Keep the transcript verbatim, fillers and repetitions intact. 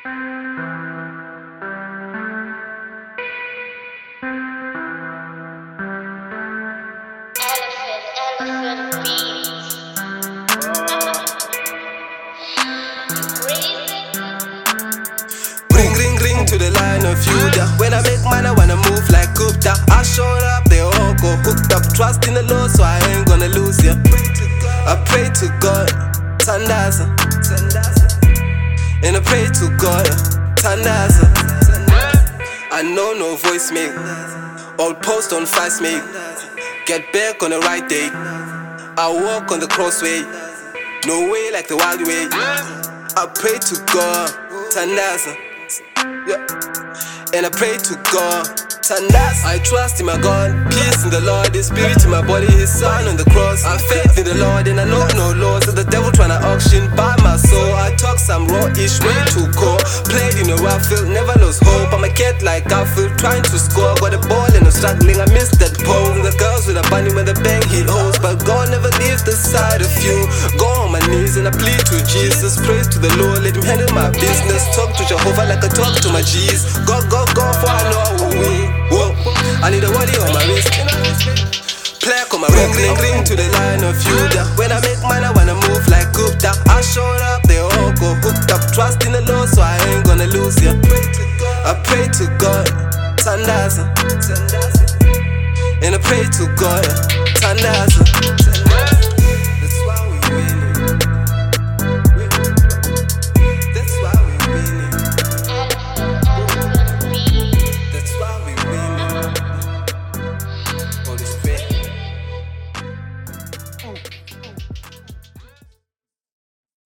Elephant beats. Ring, ring, ring to the line of Judah. When I make money, I wanna move like Gupta. I showed up, they all go hooked up. Trust in the Lord, so I ain't gonna lose ya. I pray to God, Tandaza. And I pray to God, Tandaza. I know no voicemail, all post on fast mail. Get back on the right day. I walk on the crossway, no way like the wild way. I pray to God, Tandaza. Yeah. And I pray to God, Tandaza. I trust in my God, peace in the Lord, His spirit in my body, His son on the cross. I faith in the Lord and I know no laws. So the devil tryna auction buy my soul. I talk some raw-ish, way too cold. Played in a rough field, never lost hope. I'm a cat like Garfield, trying to score. Got a ball and I'm struggling, I missed that pole. The girls with a bunny when the bang hit holes. But God never leaves the side of you. Go on my knees and I plead to Jesus. Praise to the Lord, let Him handle my business. Talk to Jehovah like I talk to my G's. Go, go, go, for I know I will win. Whoa. I need a wally on my wrist. Plaque on my ring, ring, ring to the line of Judah. When I make money, I wanna move like Gupta. I showed up, they all go hooked up. Trust in the Lord, so I ain't gonna lose ya. I pray to God, Tandaza. And I pray to God, Tandaza.